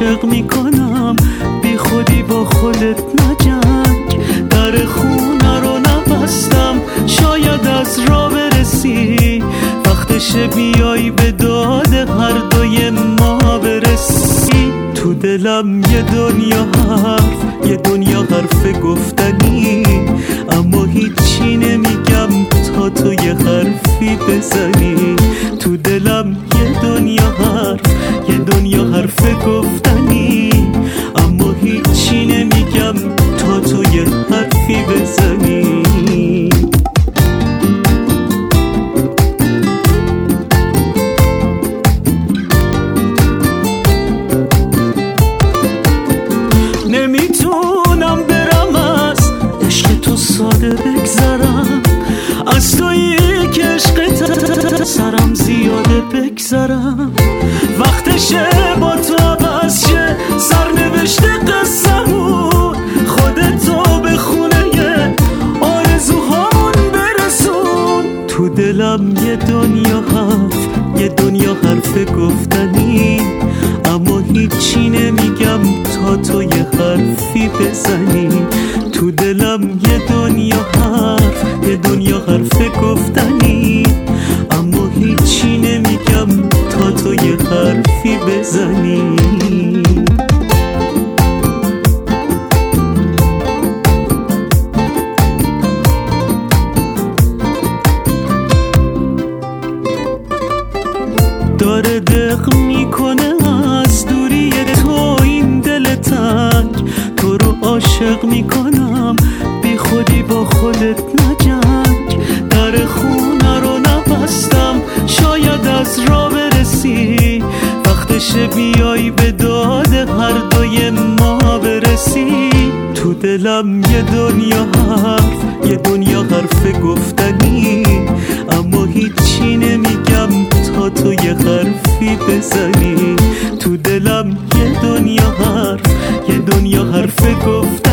عاشق میکنم، بی خودی با خودت نجنگ. در خونه رو نبستم، شاید از راه برسی. وقتشه بیای به داد هر دوی ما برسی. تو دلم یه دنیا حرف گفتنی، اما هیچی نمیگم تا تو یه حرفی بزنی. تو دلم یه دنیا حرف گفتنی، اما هیچی نمیگم تا تو یه حرفی بزنی. نمیتونم برم از عشق تو ساده بگذرم، از تویی که عشقت سرم زیاده بگذرم. وقتشه با تو عوض شه سرنوشت قصه‌مون، خودتو به خونه آرزوهامون برسون. تو دلم یه دنیا حرف گفتنی، اما هیچی نمیگم تا تو یه حرفی بزنی. تو دلم یه دنیا حرف گفتنی، اما هیچی نمیگم تا تو یه حرفی بزنی. داره دق میکنه از دوری تو این دل تنگ. تو رو عاشق میکنم، بی خودی با خودت نجنگ. در خونه رو نبستم، شاید از راه برسی. وقتشه بیای به داد هر دوی ما برسی. تو دلم یه دنیا حرف گفتنی، اما هیچی نمیگم تا تو یه حرفی بزنی. تو دلم یه دنیا حرف گفتنی.